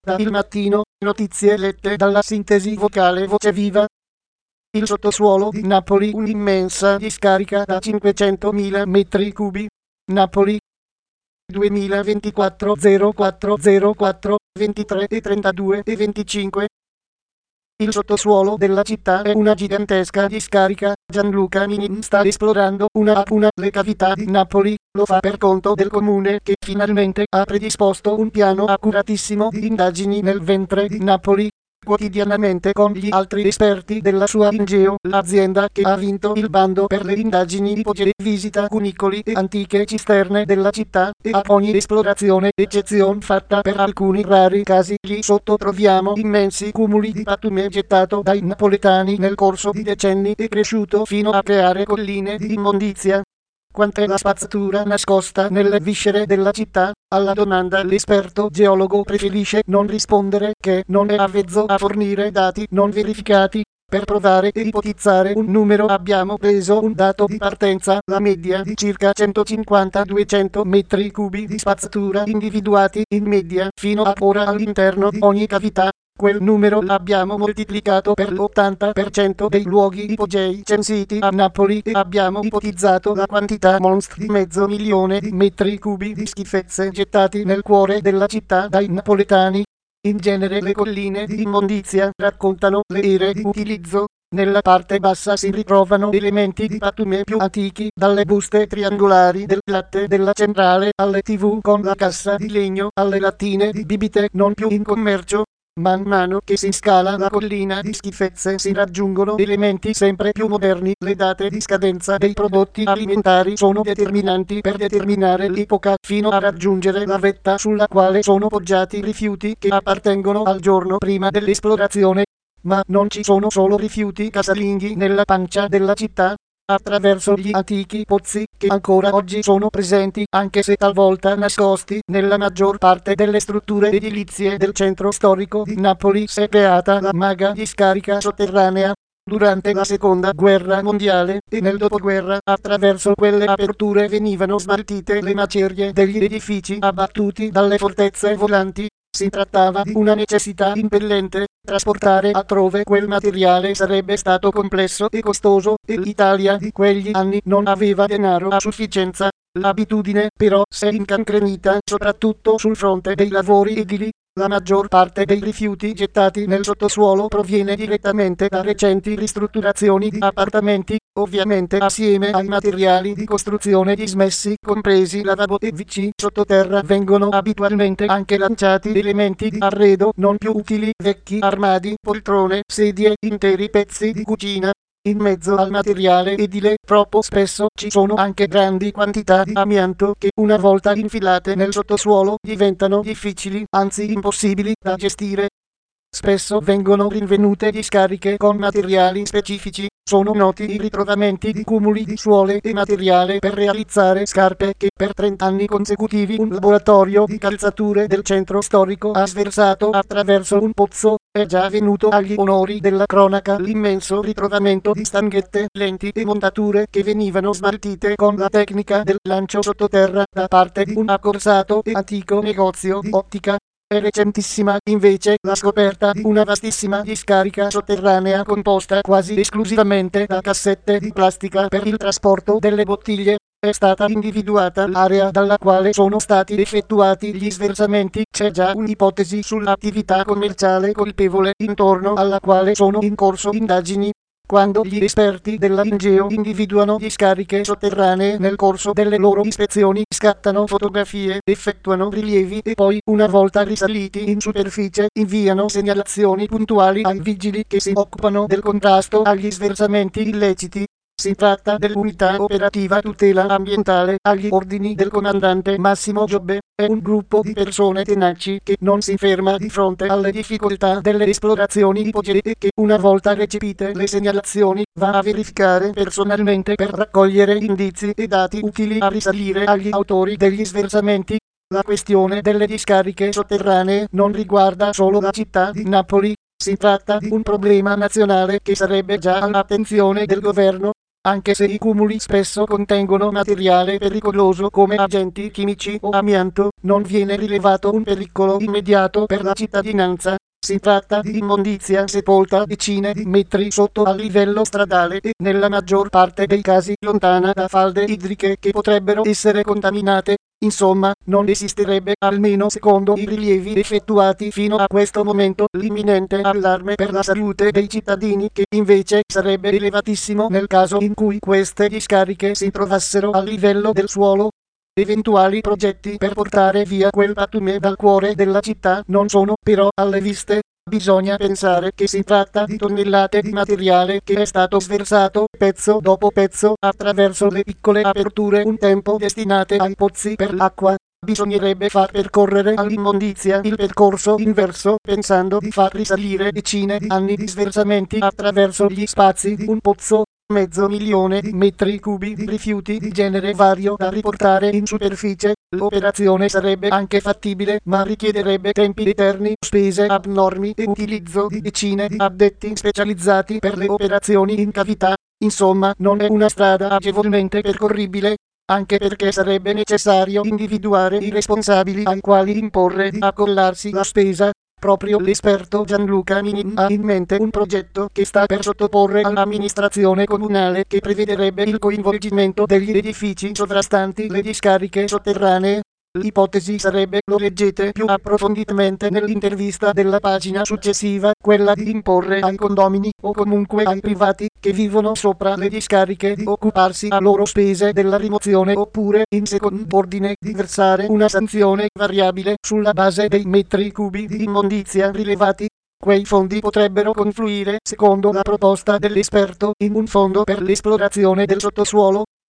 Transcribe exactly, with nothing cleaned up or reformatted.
Da Il Mattino, notizie lette dalla sintesi vocale Voce Viva. Il sottosuolo di Napoli, un'immensa discarica da cinquecentomila metri cubi. Napoli, duemilaventiquattro zero quattro zero quattro ventitré e trentadue e venticinque. Il sottosuolo della città è una gigantesca discarica. Gianluca Minin sta esplorando una a una le cavità di Napoli. Lo fa per conto del comune, che finalmente ha predisposto un piano accuratissimo di indagini nel ventre di Napoli. Quotidianamente con gli altri esperti della sua Ingeo, l'azienda che ha vinto il bando per le indagini ipogee visita cunicoli e antiche cisterne della città, e a ogni esplorazione, eccezion fatta per alcuni rari casi, lì sotto troviamo immensi cumuli di pattume gettato dai napoletani nel corso di decenni e cresciuto fino a creare colline di immondizia. Quant'è la spazzatura nascosta nelle viscere della città? Alla domanda l'esperto geologo preferisce non rispondere, che non è avvezzo a fornire dati non verificati. Per provare e ipotizzare un numero abbiamo preso un dato di partenza, la media di circa centocinquanta duecento metri cubi di spazzatura individuati in media fino ad ora all'interno di ogni cavità. Quel numero l'abbiamo moltiplicato per l'ottanta per cento dei luoghi ipogei censiti a Napoli e abbiamo ipotizzato la quantità monstra di mezzo milione di metri cubi di schifezze gettati nel cuore della città dai napoletani. In genere le colline di immondizia raccontano le ere di utilizzo. Nella parte bassa si ritrovano elementi di pattume più antichi, dalle buste triangolari del latte della centrale alle tivù con la cassa di legno alle lattine di bibite non più in commercio. Man mano che si scala la collina di schifezze si raggiungono elementi sempre più moderni. Le date di scadenza dei prodotti alimentari sono determinanti per determinare l'epoca, fino a raggiungere la vetta sulla quale sono poggiati rifiuti che appartengono al giorno prima dell'esplorazione. Ma non ci sono solo rifiuti casalinghi nella pancia della città. Attraverso gli antichi pozzi, che ancora oggi sono presenti, anche se talvolta nascosti, nella maggior parte delle strutture edilizie del centro storico di Napoli, si è creata la maga discarica sotterranea. Durante la seconda guerra mondiale e nel dopoguerra, attraverso quelle aperture venivano smaltite le macerie degli edifici abbattuti dalle fortezze volanti. Si trattava di una necessità impellente. Trasportare altrove quel materiale sarebbe stato complesso e costoso, e l'Italia di quegli anni non aveva denaro a sufficienza. L'abitudine però si è incancrenita soprattutto sul fronte dei lavori edili. La maggior parte dei rifiuti gettati nel sottosuolo proviene direttamente da recenti ristrutturazioni di appartamenti, ovviamente assieme ai materiali di costruzione dismessi, compresi lavabo e V C. Sottoterra vengono abitualmente anche lanciati elementi di arredo non più utili, vecchi armadi, poltrone, sedie, interi pezzi di cucina. In mezzo al materiale edile, troppo spesso ci sono anche grandi quantità di amianto che, una volta infilate nel sottosuolo, diventano difficili, anzi impossibili, da gestire. Spesso vengono rinvenute discariche con materiali specifici. Sono noti i ritrovamenti di cumuli di suole e materiale per realizzare scarpe che per trenta anni consecutivi un laboratorio di calzature del centro storico ha sversato attraverso un pozzo. È già venuto agli onori della cronaca l'immenso ritrovamento di stanghette, lenti e montature che venivano smaltite con la tecnica del lancio sottoterra da parte di un accorsato e antico negozio di ottica. È recentissima, invece, la scoperta di una vastissima discarica sotterranea composta quasi esclusivamente da cassette di plastica per il trasporto delle bottiglie. È stata individuata l'area dalla quale sono stati effettuati gli sversamenti. C'è già un'ipotesi sull'attività commerciale colpevole, intorno alla quale sono in corso indagini. Quando gli esperti della Ingeo individuano discariche sotterranee nel corso delle loro ispezioni, scattano fotografie, effettuano rilievi e poi, una volta risaliti in superficie, inviano segnalazioni puntuali ai vigili che si occupano del contrasto agli sversamenti illeciti. Si tratta dell'unità operativa tutela ambientale agli ordini del comandante Massimo Giobbe. È un gruppo di persone tenaci che non si ferma di fronte alle difficoltà delle esplorazioni ipogee e che, una volta recepite le segnalazioni, va a verificare personalmente per raccogliere indizi e dati utili a risalire agli autori degli sversamenti. La questione delle discariche sotterranee non riguarda solo la città di Napoli. Si tratta di un problema nazionale che sarebbe già all'attenzione del governo. anche se i cumuli spesso contengono materiale pericoloso come agenti chimici o amianto, non viene rilevato un pericolo immediato per la cittadinanza. Si tratta di immondizia sepolta decine di metri sotto al livello stradale e, nella maggior parte dei casi, lontana da falde idriche che potrebbero essere contaminate. Insomma, non esisterebbe, almeno secondo i rilievi effettuati fino a questo momento, l'imminente allarme per la salute dei cittadini, che invece sarebbe elevatissimo nel caso in cui queste discariche si trovassero a livello del suolo. Eventuali progetti per portare via quel pattume dal cuore della città non sono però alle viste. Bisogna pensare che si tratta di tonnellate di materiale che è stato sversato pezzo dopo pezzo attraverso le piccole aperture un tempo destinate ai pozzi per l'acqua. Bisognerebbe far percorrere all'immondizia il percorso inverso, pensando di far risalire decine di anni di sversamenti attraverso gli spazi di un pozzo. Mezzo milione di metri cubi di rifiuti di genere vario da riportare in superficie. L'operazione sarebbe anche fattibile, ma richiederebbe tempi eterni, spese abnormi e utilizzo di decine di addetti specializzati per le operazioni in cavità. Insomma, non è una strada agevolmente percorribile, anche perché sarebbe necessario individuare i responsabili ai quali imporre di accollarsi la spesa. Proprio l'esperto Gianluca Minin ha in mente un progetto che sta per sottoporre all'amministrazione comunale, che prevederebbe il coinvolgimento degli edifici sovrastanti le discariche sotterranee. L'ipotesi sarebbe, lo leggete più approfonditamente nell'intervista della pagina successiva, quella di imporre ai condomini, o comunque ai privati, che vivono sopra le discariche, di occuparsi a loro spese della rimozione, oppure, in second'ordine, di versare una sanzione variabile sulla base dei metri cubi di immondizia rilevati. Quei fondi potrebbero confluire, secondo la proposta dell'esperto, in un fondo per l'esplorazione del sottosuolo.